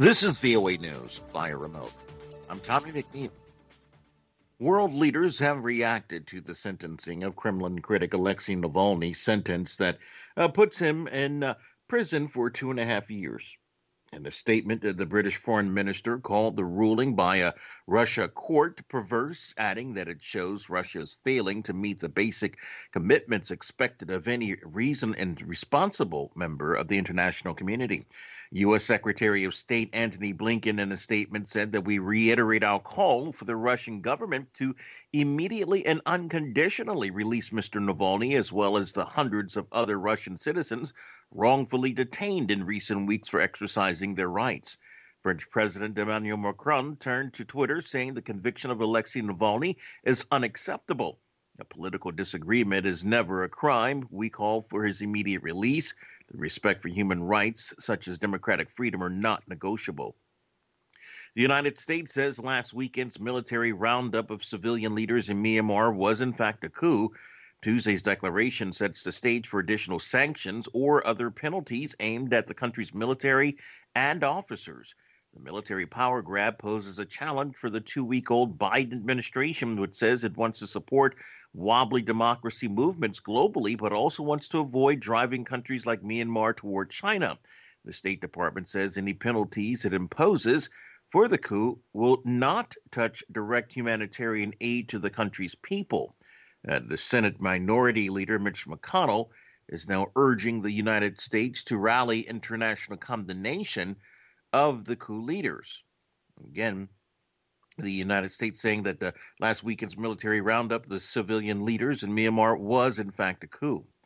This is VOA News via remote. I'm Tommy McNeil. World leaders have reacted to the sentencing of Kremlin critic Alexei Navalny's sentence that puts him in prison for 2.5 years. In a statement, the British foreign minister called the ruling by a Russia court perverse, adding that it shows Russia is failing to meet the basic commitments expected of any reasoned and responsible member of the international community. U.S. Secretary of State Antony Blinken, in a statement, said that we reiterate our call for the Russian government to immediately and unconditionally release Mr. Navalny, as well as the hundreds of other Russian citizens wrongfully detained in recent weeks for exercising their rights. French President Emmanuel Macron turned to Twitter saying the conviction of Alexei Navalny is unacceptable. A political disagreement is never a crime. We call for his immediate release. The respect for human rights, such as democratic freedom, are not negotiable. The United States says last weekend's military roundup of civilian leaders in Myanmar was in fact a coup. Tuesday's declaration sets the stage for additional sanctions or other penalties aimed at the country's military and officers. The military power grab poses a challenge for the 2-week-old Biden administration, which says it wants to support wobbly democracy movements globally, but also wants to avoid driving countries like Myanmar toward China. The State Department says any penalties it imposes for the coup will not touch direct humanitarian aid to the country's people. The Senate Minority Leader Mitch McConnell is now urging the United States to rally international condemnation of the coup leaders. Again, the United States saying that the last weekend's military roundup of the civilian leaders in Myanmar was in fact a coup.